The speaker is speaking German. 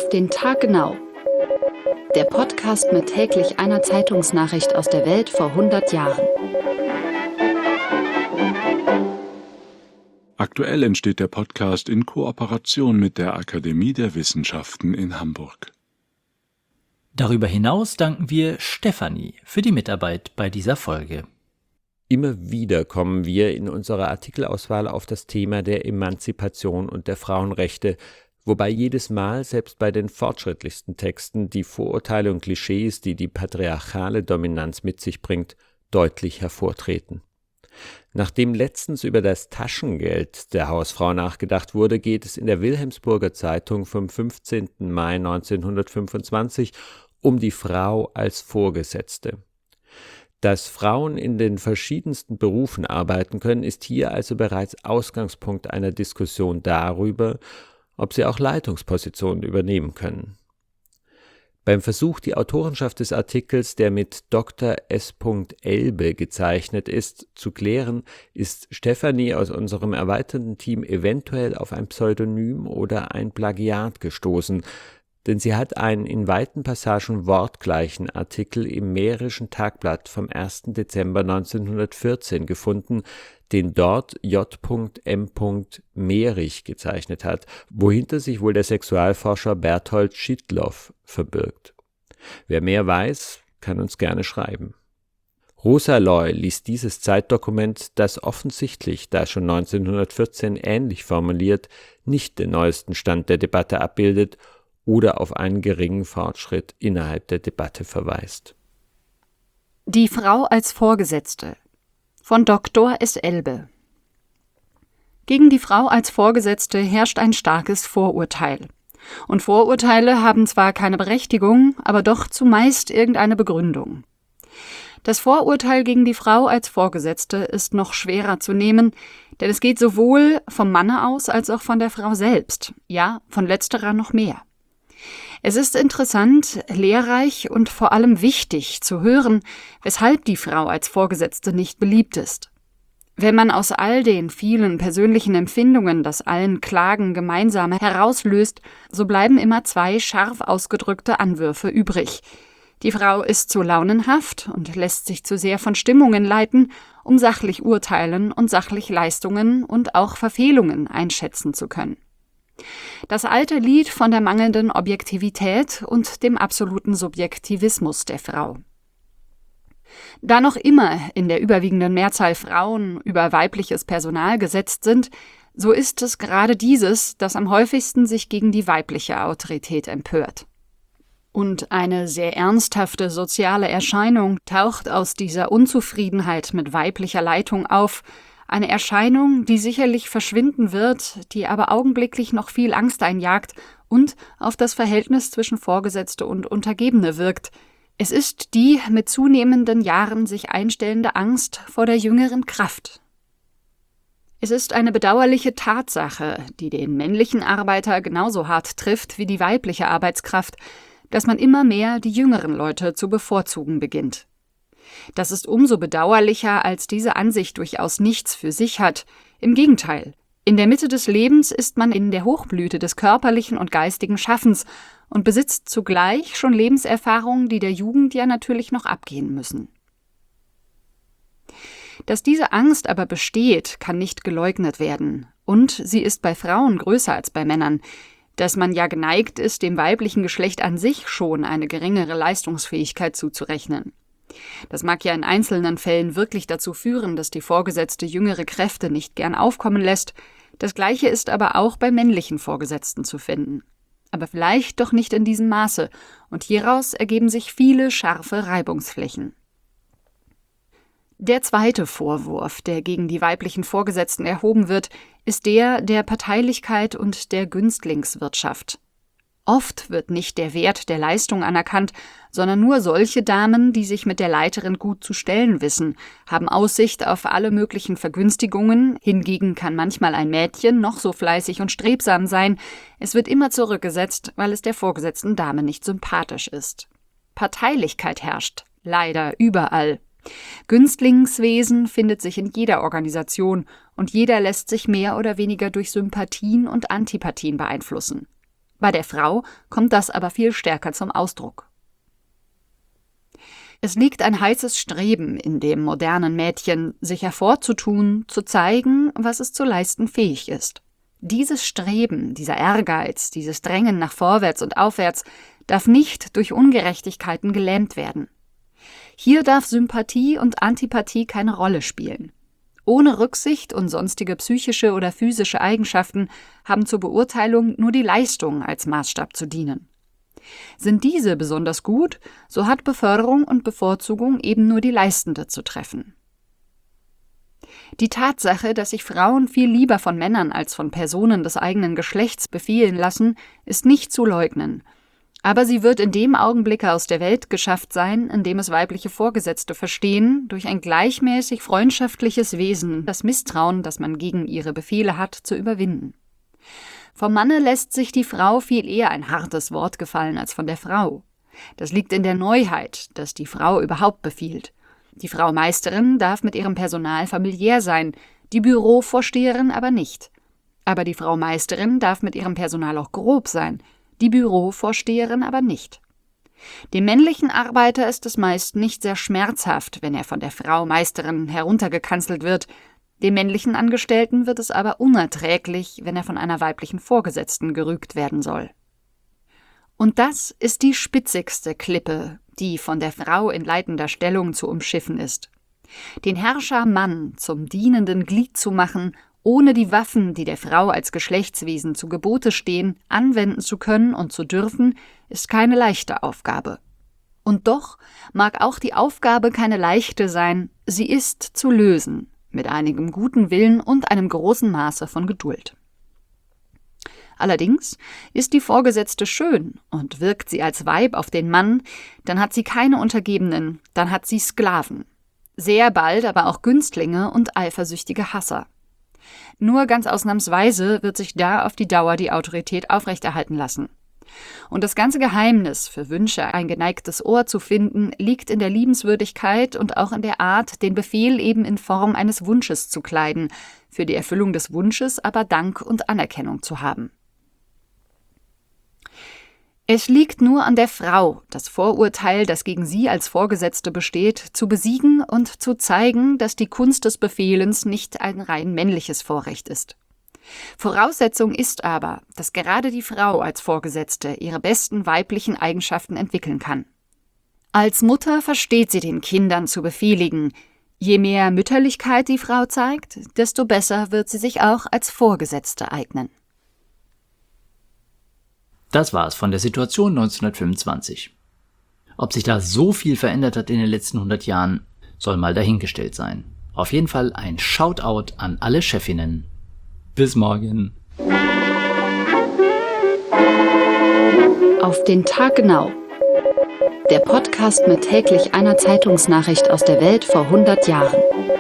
den Tag genau. Der Podcast mit täglich einer Zeitungsnachricht aus der Welt vor 100 Jahren. Aktuell entsteht der Podcast in Kooperation mit der Akademie der Wissenschaften in Hamburg. Darüber hinaus danken wir Stefanie für die Mitarbeit bei dieser Folge. Immer wieder kommen wir in unserer Artikelauswahl auf das Thema der Emanzipation und der Frauenrechte, wobei jedes Mal, selbst bei den fortschrittlichsten Texten, die Vorurteile und Klischees, die die patriarchale Dominanz mit sich bringt, deutlich hervortreten. Nachdem letztens über das Taschengeld der Hausfrau nachgedacht wurde, geht es in der Wilhelmsburger Zeitung vom 15. Mai 1925 um die Frau als Vorgesetzte. Dass Frauen in den verschiedensten Berufen arbeiten können, ist hier also bereits Ausgangspunkt einer Diskussion darüber, ob sie auch Leitungspositionen übernehmen können. Beim Versuch, die Autorenschaft des Artikels, der mit Dr. S. Elbe gezeichnet ist, zu klären, ist Stefanie aus unserem erweiterten Team eventuell auf ein Pseudonym oder ein Plagiat gestoßen, denn sie hat einen in weiten Passagen wortgleichen Artikel im Mährischen Tagblatt vom 1. Dezember 1914 gefunden, den dort J. M. Mehrich gezeichnet hat, wohinter sich wohl der Sexualforscher Berthold Schidlow verbirgt. Wer mehr weiß, kann uns gerne schreiben. Rosa Loy liest dieses Zeitdokument, das offensichtlich, da schon 1914 ähnlich formuliert, nicht den neuesten Stand der Debatte abbildet oder auf einen geringen Fortschritt innerhalb der Debatte verweist. Die Frau als Vorgesetzte von Dr. S. Elbe. Gegen die Frau als Vorgesetzte herrscht ein starkes Vorurteil. Und Vorurteile haben zwar keine Berechtigung, aber doch zumeist irgendeine Begründung. Das Vorurteil gegen die Frau als Vorgesetzte ist noch schwerer zu nehmen, denn es geht sowohl vom Manne aus als auch von der Frau selbst, ja, von letzterer noch mehr. Es ist interessant, lehrreich und vor allem wichtig zu hören, weshalb die Frau als Vorgesetzte nicht beliebt ist. Wenn man aus all den vielen persönlichen Empfindungen das allen Klagen gemeinsam herauslöst, so bleiben immer zwei scharf ausgedrückte Anwürfe übrig. Die Frau ist zu launenhaft und lässt sich zu sehr von Stimmungen leiten, um sachlich urteilen und sachlich Leistungen und auch Verfehlungen einschätzen zu können. Das alte Lied von der mangelnden Objektivität und dem absoluten Subjektivismus der Frau. Da noch immer in der überwiegenden Mehrzahl Frauen über weibliches Personal gesetzt sind, so ist es gerade dieses, das am häufigsten sich gegen die weibliche Autorität empört. Und eine sehr ernsthafte soziale Erscheinung taucht aus dieser Unzufriedenheit mit weiblicher Leitung auf, eine Erscheinung, die sicherlich verschwinden wird, die aber augenblicklich noch viel Angst einjagt und auf das Verhältnis zwischen Vorgesetzte und Untergebene wirkt. Es ist die mit zunehmenden Jahren sich einstellende Angst vor der jüngeren Kraft. Es ist eine bedauerliche Tatsache, die den männlichen Arbeiter genauso hart trifft wie die weibliche Arbeitskraft, dass man immer mehr die jüngeren Leute zu bevorzugen beginnt. Das ist umso bedauerlicher, als diese Ansicht durchaus nichts für sich hat. Im Gegenteil, in der Mitte des Lebens ist man in der Hochblüte des körperlichen und geistigen Schaffens und besitzt zugleich schon Lebenserfahrungen, die der Jugend ja natürlich noch abgehen müssen. Dass diese Angst aber besteht, kann nicht geleugnet werden. Und sie ist bei Frauen größer als bei Männern. Dass man ja geneigt ist, dem weiblichen Geschlecht an sich schon eine geringere Leistungsfähigkeit zuzurechnen. Das mag ja in einzelnen Fällen wirklich dazu führen, dass die Vorgesetzte jüngere Kräfte nicht gern aufkommen lässt. Das Gleiche ist aber auch bei männlichen Vorgesetzten zu finden. Aber vielleicht doch nicht in diesem Maße, und hieraus ergeben sich viele scharfe Reibungsflächen. Der zweite Vorwurf, der gegen die weiblichen Vorgesetzten erhoben wird, ist der der Parteilichkeit und der Günstlingswirtschaft. Oft wird nicht der Wert der Leistung anerkannt, sondern nur solche Damen, die sich mit der Leiterin gut zu stellen wissen, haben Aussicht auf alle möglichen Vergünstigungen, hingegen kann manchmal ein Mädchen noch so fleißig und strebsam sein, es wird immer zurückgesetzt, weil es der vorgesetzten Dame nicht sympathisch ist. Parteilichkeit herrscht, leider überall. Günstlingswesen findet sich in jeder Organisation und jeder lässt sich mehr oder weniger durch Sympathien und Antipathien beeinflussen. Bei der Frau kommt das aber viel stärker zum Ausdruck. Es liegt ein heißes Streben in dem modernen Mädchen, sich hervorzutun, zu zeigen, was es zu leisten fähig ist. Dieses Streben, dieser Ehrgeiz, dieses Drängen nach vorwärts und aufwärts darf nicht durch Ungerechtigkeiten gelähmt werden. Hier darf Sympathie und Antipathie keine Rolle spielen. Ohne Rücksicht und sonstige psychische oder physische Eigenschaften haben zur Beurteilung nur die Leistungen als Maßstab zu dienen. Sind diese besonders gut, so hat Beförderung und Bevorzugung eben nur die Leistende zu treffen. Die Tatsache, dass sich Frauen viel lieber von Männern als von Personen des eigenen Geschlechts befehlen lassen, ist nicht zu leugnen. Aber sie wird in dem Augenblick aus der Welt geschafft sein, in dem es weibliche Vorgesetzte verstehen, durch ein gleichmäßig freundschaftliches Wesen das Misstrauen, das man gegen ihre Befehle hat, zu überwinden. Vom Manne lässt sich die Frau viel eher ein hartes Wort gefallen als von der Frau. Das liegt in der Neuheit, dass die Frau überhaupt befiehlt. Die Frau Meisterin darf mit ihrem Personal familiär sein, die Bürovorsteherin aber nicht. Aber die Frau Meisterin darf mit ihrem Personal auch grob sein, die Bürovorsteherin aber nicht. Dem männlichen Arbeiter ist es meist nicht sehr schmerzhaft, wenn er von der Frau Meisterin heruntergekanzelt wird. Dem männlichen Angestellten wird es aber unerträglich, wenn er von einer weiblichen Vorgesetzten gerügt werden soll. Und das ist die spitzigste Klippe, die von der Frau in leitender Stellung zu umschiffen ist. Den Herrscher Mann zum dienenden Glied zu machen, ohne die Waffen, die der Frau als Geschlechtswesen zu Gebote stehen, anwenden zu können und zu dürfen, ist keine leichte Aufgabe. Und doch mag auch die Aufgabe keine leichte sein, sie ist zu lösen, mit einigem guten Willen und einem großen Maße von Geduld. Allerdings ist die Vorgesetzte schön und wirkt sie als Weib auf den Mann, dann hat sie keine Untergebenen, dann hat sie Sklaven. Sehr bald aber auch Günstlinge und eifersüchtige Hasser. Nur ganz ausnahmsweise wird sich da auf die Dauer die Autorität aufrechterhalten lassen. Und das ganze Geheimnis, für Wünsche ein geneigtes Ohr zu finden, liegt in der Liebenswürdigkeit und auch in der Art, den Befehl eben in Form eines Wunsches zu kleiden, für die Erfüllung des Wunsches aber Dank und Anerkennung zu haben. Es liegt nur an der Frau, das Vorurteil, das gegen sie als Vorgesetzte besteht, zu besiegen und zu zeigen, dass die Kunst des Befehlens nicht ein rein männliches Vorrecht ist. Voraussetzung ist aber, dass gerade die Frau als Vorgesetzte ihre besten weiblichen Eigenschaften entwickeln kann. Als Mutter versteht sie den Kindern zu befehligen. Je mehr Mütterlichkeit die Frau zeigt, desto besser wird sie sich auch als Vorgesetzte eignen. Das war es von der Situation 1925. Ob sich da so viel verändert hat in den letzten 100 Jahren, soll mal dahingestellt sein. Auf jeden Fall ein Shoutout an alle Chefinnen. Bis morgen. Auf den Tag genau. Der Podcast mit täglich einer Zeitungsnachricht aus der Welt vor 100 Jahren.